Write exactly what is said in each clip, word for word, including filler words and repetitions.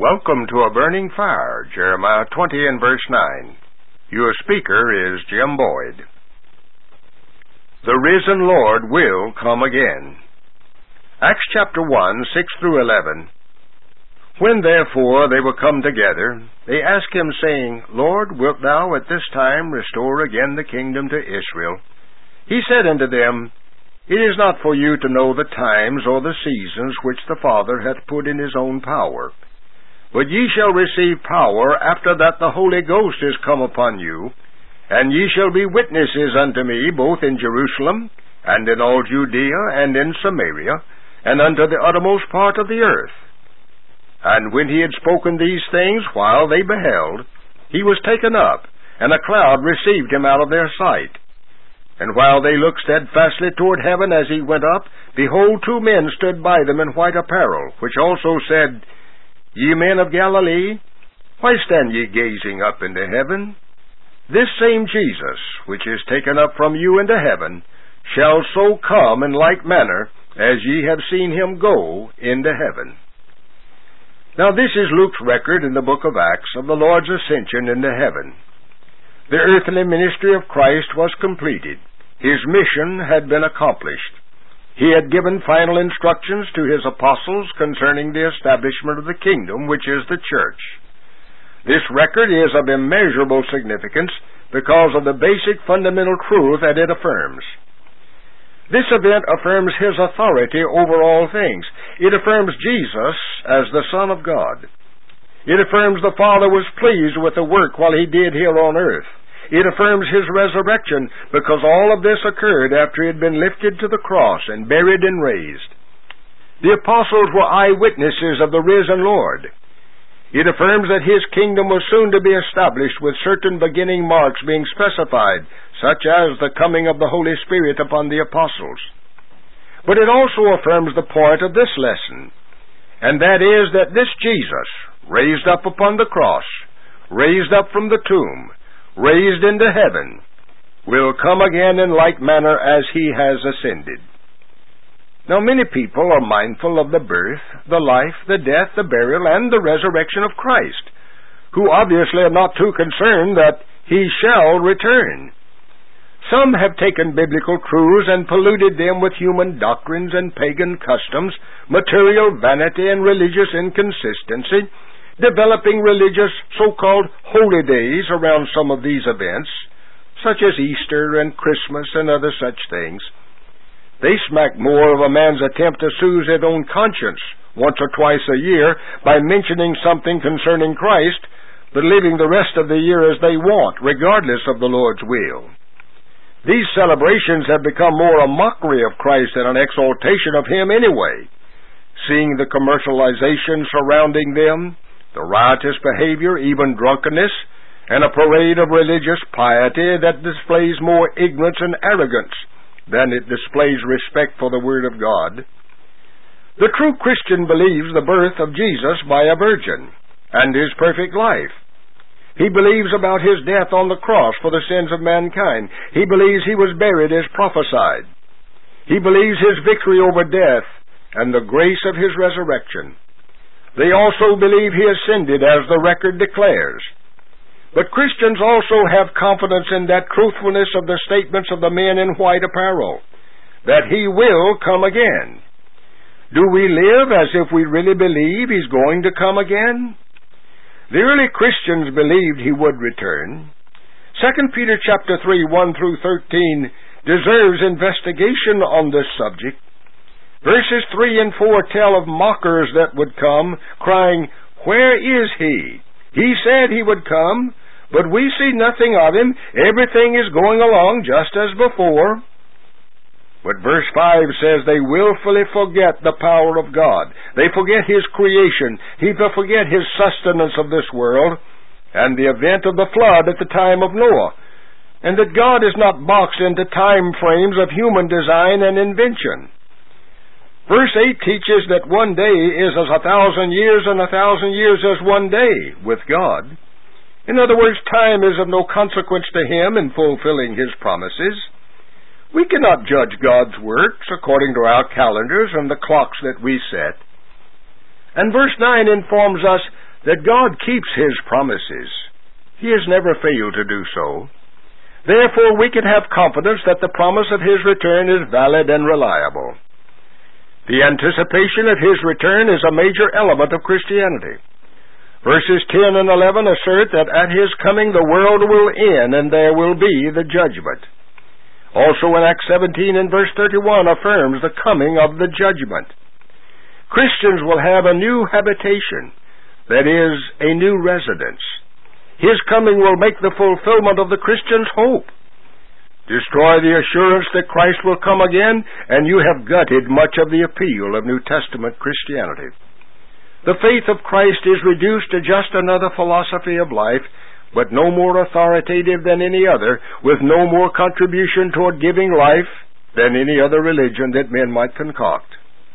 Welcome to A Burning Fire, Jeremiah twenty and verse nine. Your speaker is Jim Boyd. The risen Lord will come again. Acts chapter one, six through eleven. When therefore they were come together, they asked him, saying, Lord, wilt thou at this time restore again the kingdom to Israel? He said unto them, It is not for you to know the times or the seasons which the Father hath put in his own power. But ye shall receive power after that the Holy Ghost is come upon you, and ye shall be witnesses unto me both in Jerusalem, and in all Judea, and in Samaria, and unto the uttermost part of the earth. And when he had spoken these things, while they beheld, he was taken up, and a cloud received him out of their sight. And while they looked steadfastly toward heaven as he went up, behold, two men stood by them in white apparel, which also said, Ye men of Galilee, why stand ye gazing up into heaven? This same Jesus, which is taken up from you into heaven, shall so come in like manner as ye have seen him go into heaven. Now this is Luke's record in the book of Acts of the Lord's ascension into heaven. The earthly ministry of Christ was completed. His mission had been accomplished. He had given final instructions to his apostles concerning the establishment of the kingdom, which is the church. This record is of immeasurable significance because of the basic fundamental truth that it affirms. This event affirms his authority over all things. It affirms Jesus as the Son of God. It affirms the Father was pleased with the work while he did here on earth. It affirms his resurrection because all of this occurred after he had been lifted to the cross and buried and raised. The apostles were eyewitnesses of the risen Lord. It affirms that his kingdom was soon to be established with certain beginning marks being specified, such as the coming of the Holy Spirit upon the apostles. But it also affirms the point of this lesson, and that is that this Jesus, raised up upon the cross, raised up from the tomb, raised into heaven, will come again in like manner as he has ascended. Now many people are mindful of the birth, the life, the death, the burial, and the resurrection of Christ, who obviously are not too concerned that he shall return. Some have taken biblical truths and polluted them with human doctrines and pagan customs, material vanity and religious inconsistency, developing religious so-called holy days around some of these events, such as Easter and Christmas and other such things. They smack more of a man's attempt to soothe his own conscience once or twice a year by mentioning something concerning Christ, but living the rest of the year as they want, regardless of the Lord's will. These celebrations have become more a mockery of Christ than an exaltation of him anyway. Seeing the commercialization surrounding them, the riotous behavior, even drunkenness, and a parade of religious piety that displays more ignorance and arrogance than it displays respect for the Word of God. The true Christian believes the birth of Jesus by a virgin and his perfect life. He believes about his death on the cross for the sins of mankind. He believes he was buried as prophesied. He believes his victory over death and the grace of his resurrection. They also believe he ascended as the record declares. But Christians also have confidence in that truthfulness of the statements of the men in white apparel, that he will come again. Do we live as if we really believe he's going to come again? The early Christians believed he would return. Second Peter chapter three, one through thirteen deserves investigation on this subject. Verses three and four tell of mockers that would come, crying, Where is he? He said he would come, but we see nothing of him. Everything is going along just as before. But verse five says they willfully forget the power of God. They forget his creation. They forget his sustenance of this world and the event of the flood at the time of Noah, and that God is not boxed into time frames of human design and invention. Verse eight teaches that one day is as a thousand years, and a thousand years as one day with God. In other words, time is of no consequence to him in fulfilling his promises. We cannot judge God's works according to our calendars and the clocks that we set. And verse nine informs us that God keeps His promises. He has never failed to do so. Therefore, we can have confidence that the promise of His return is valid and reliable. The anticipation of His return is a major element of Christianity. Verses ten and eleven assert that at His coming the world will end and there will be the judgment. Also in Acts seventeen and verse thirty-one affirms the coming of the judgment. Christians will have a new habitation, that is, a new residence. His coming will make the fulfillment of the Christian's hope. Destroy the assurance that Christ will come again, and you have gutted much of the appeal of New Testament Christianity. The faith of Christ is reduced to just another philosophy of life, but no more authoritative than any other, with no more contribution toward giving life than any other religion that men might concoct.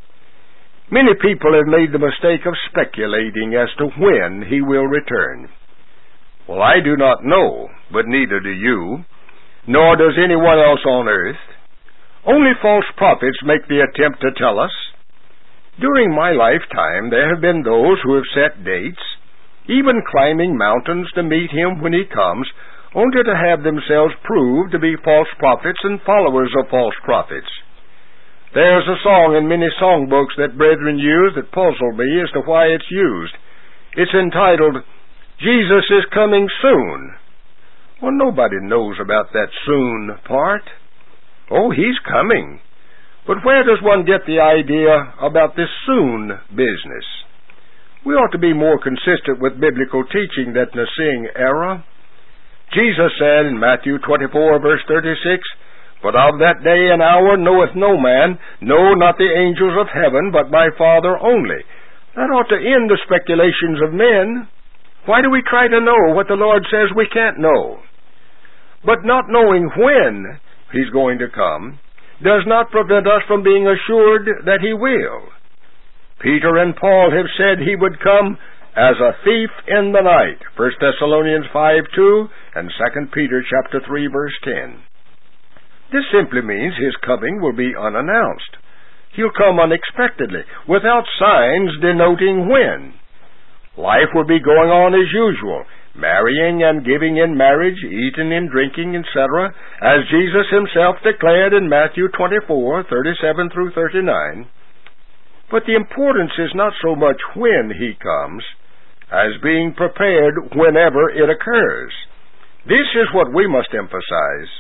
Many people have made the mistake of speculating as to when He will return. Well, I do not know, but neither do you, nor does anyone else on earth. Only false prophets make the attempt to tell us. During my lifetime, there have been those who have set dates, even climbing mountains to meet Him when He comes, only to have themselves proved to be false prophets and followers of false prophets. There's a song in many songbooks that brethren use that puzzle me as to why it's used. It's entitled, "Jesus is Coming Soon." Well, nobody knows about that soon part. Oh, He's coming. But where does one get the idea about this soon business? We ought to be more consistent with biblical teaching than the seeing era. Jesus said in Matthew twenty-four, verse thirty-six, "But of that day and hour knoweth no man, no, not the angels of heaven, but my Father only." That ought to end the speculations of men. Why do we try to know what the Lord says we can't know? But not knowing when He's going to come does not prevent us from being assured that He will. Peter and Paul have said He would come as a thief in the night, First Thessalonians five two and Second Peter chapter three, verse ten. This simply means His coming will be unannounced. He'll come unexpectedly, without signs denoting when. Life will be going on as usual, marrying and giving in marriage, eating and drinking, et cetera, as Jesus Himself declared in Matthew twenty-four, thirty-seven through thirty-nine. But the importance is not so much when He comes, as being prepared whenever it occurs. This is what we must emphasize.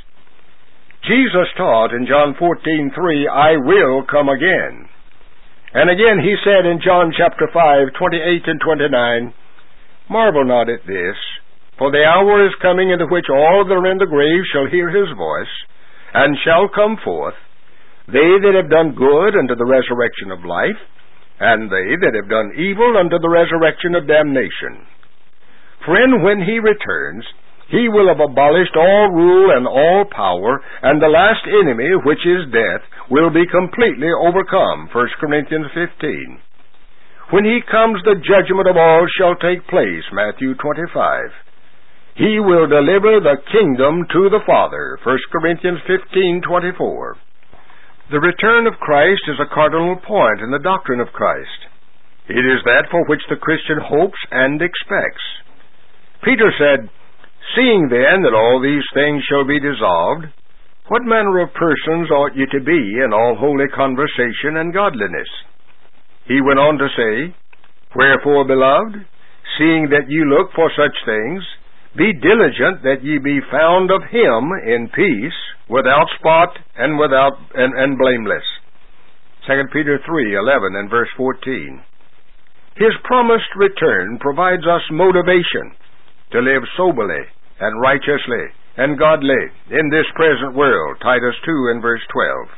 Jesus taught in John fourteen three, "I will come again." And again He said in John chapter five, twenty-eight and twenty-nine, "Marvel not at this, for the hour is coming into which all that are in the grave shall hear His voice, and shall come forth, they that have done good unto the resurrection of life, and they that have done evil unto the resurrection of damnation." Friend, when He returns, He will have abolished all rule and all power, and the last enemy, which is death, will be completely overcome, First Corinthians fifteen. When He comes, the judgment of all shall take place, Matthew twenty-five. He will deliver the kingdom to the Father, First Corinthians fifteen twenty-four. The return of Christ is a cardinal point in the doctrine of Christ. It is that for which the Christian hopes and expects. Peter said, "Seeing then that all these things shall be dissolved, what manner of persons ought ye to be in all holy conversation and godliness?" He went on to say, "Wherefore, beloved, seeing that ye look for such things, be diligent that ye be found of Him in peace, without spot and without and, and blameless." Second Peter three eleven and verse fourteen. His promised return provides us motivation to live soberly and righteously and godly in this present world, Titus two and verse twelve.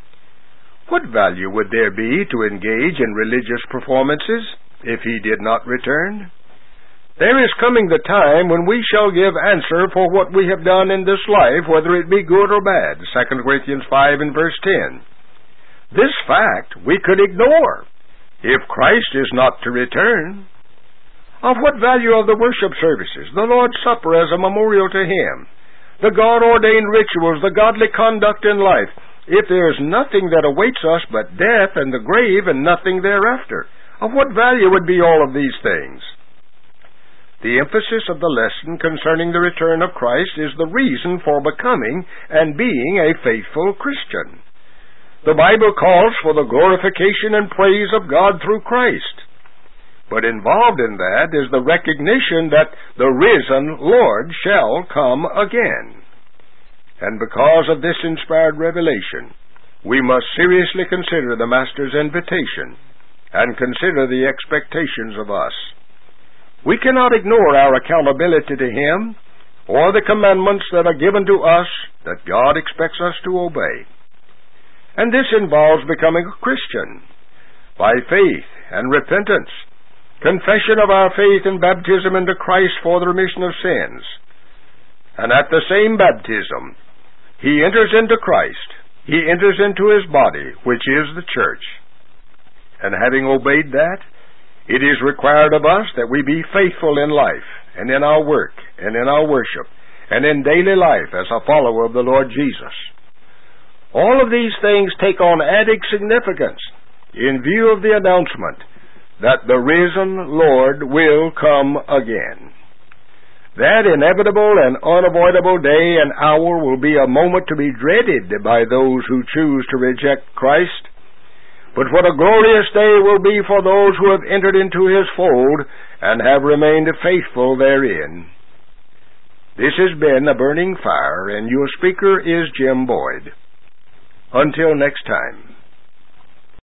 What value would there be to engage in religious performances if He did not return? There is coming the time when we shall give answer for what we have done in this life, whether it be good or bad, Second Corinthians five and verse ten. This fact we could ignore if Christ is not to return. Of what value are the worship services, the Lord's Supper as a memorial to Him, the God-ordained rituals, the godly conduct in life, if there is nothing that awaits us but death and the grave and nothing thereafter? Of what value would be all of these things? The emphasis of the lesson concerning the return of Christ is the reason for becoming and being a faithful Christian. The Bible calls for the glorification and praise of God through Christ. But involved in that is the recognition that the risen Lord shall come again. And because of this inspired revelation, we must seriously consider the Master's invitation and consider the expectations of us. We cannot ignore our accountability to Him or the commandments that are given to us that God expects us to obey. And this involves becoming a Christian by faith and repentance, confession of our faith and baptism into Christ for the remission of sins. And at the same baptism, he enters into Christ. He enters into His body, which is the church. And having obeyed that, it is required of us that we be faithful in life, and in our work, and in our worship, and in daily life as a follower of the Lord Jesus. All of these things take on added significance in view of the announcement that the risen Lord will come again. That inevitable and unavoidable day and hour will be a moment to be dreaded by those who choose to reject Christ. But what a glorious day will be for those who have entered into His fold and have remained faithful therein. This has been A Burning Fire, and your speaker is Jim Boyd. Until next time.